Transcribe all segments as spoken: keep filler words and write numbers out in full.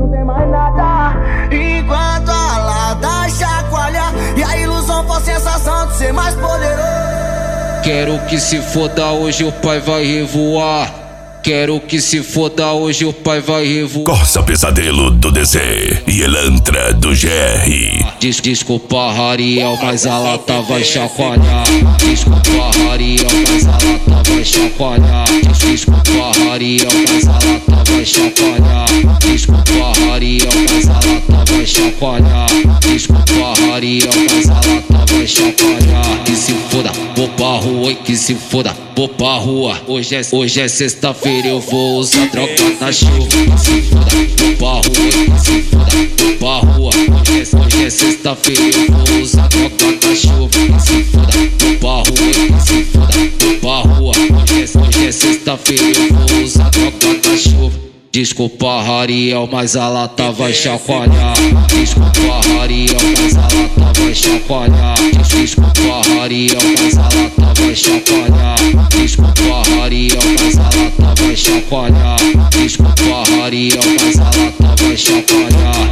não tem mais nada. Enquanto a lata chacoalha e a ilusão for sensação de ser mais poderoso. Quero que se foda, hoje o pai vai revoar. Quero que se foda, hoje o pai vai revoar. Corsa Pesadelo do D Z e Elantra do G R. Des Desculpa, Rariel, mas a lata vai chacoalhar. Desculpa, Rariel, mas a lata vai chacoalhar. Des Desculpa, Rariel, mas a lata vai chacoalhar. Desculpa, Rariel, mas a lata vai chacoalhar. Desculpa, Rariel, mas a lata vai chacoalhar. Que se foda, vou pra rua e que se foda, vou pra rua. Hoje é, hoje é sexta-feira, eu vou usar troca na chuva. Que se foda, vou pra rua e que se foda, vou pra rua. Hoje é, hoje é sexta-feira, eu vou usar troca na chuva. Que se foda, vou pra rua e que se foda, vou pra rua. Hoje é, hoje é sexta-feira, eu vou usar troca na chuva. Desculpa, Rariel, mas a lata vai chacoalhar. Desculpa, Rariel, mas a lata vai chacoalhar. Desculpa, Rariel, mas a lata vai chacoalhar. Desculpa, Rariel, mas a lata vai chacoalhar. Desculpa, Rariel, mas a lata vai chacoalhar.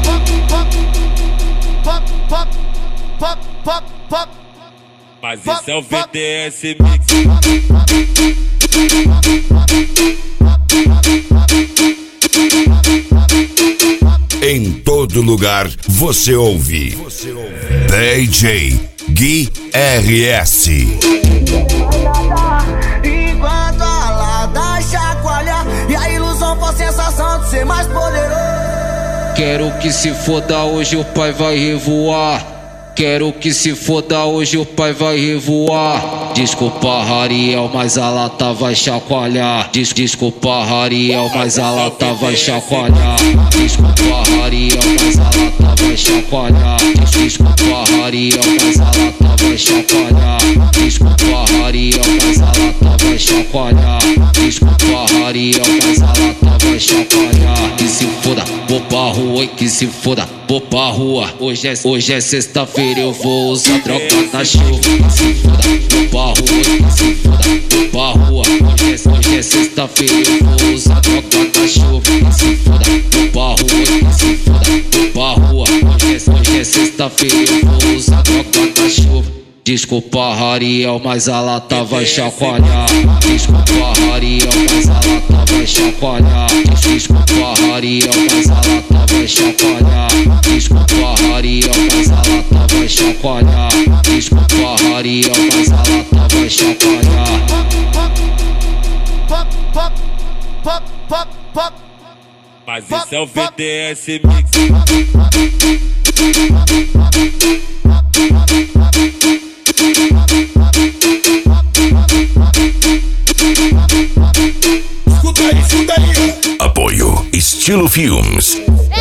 Mas isso é o V D S Mix. Em todo lugar você ouve D J Gui R S. Enquanto a lata chacoalha e a ilusão for sensação de ser mais poderoso. Quero que se foda, hoje o pai vai revoar. Quero que se foda, hoje o pai vai revoar. Desculpa, Rariel, mas a lata vai chacoalhar. Des Desculpa, Rariel, mas a lata vai chacoalhar. Desculpa, Rariel, mas a lata vai chacoalhar. Des Desculpa, Rariel, mas a lata vai chacoalhar. Desculpa, Rariel, mas a lata vai chacoalhar. Desculpa, Rariel, mas a lata vai chacoalhar. Que se foda, vou pra rua e que se foda, vou pra rua. Hoje é, hoje é sexta-feira, eu vou usar troca na chuva. Que se foda, vou pra rua e que se foda, vou pra rua. Hoje é, hoje é sexta-feira, eu vou usar troca na chuva. Que se foda, vou pra rua e que se foda, vou pra rua. Hoje é, hoje é sexta-feira, eu vou usar troca na chuva. Desculpa, Rariel, mas a lata vai chacoalhar. Desculpa, Rariel, mas a lata vai chacoalhar. Desculpa, Rariel, mas a lata vai chacoalhar. Desculpa, Rariel, mas a lata vai chacoalhar. Desculpa, Rariel, mas a lata vai chacoalhar. Mas isso é o V D S Mix. Apoio Estilo Filmes.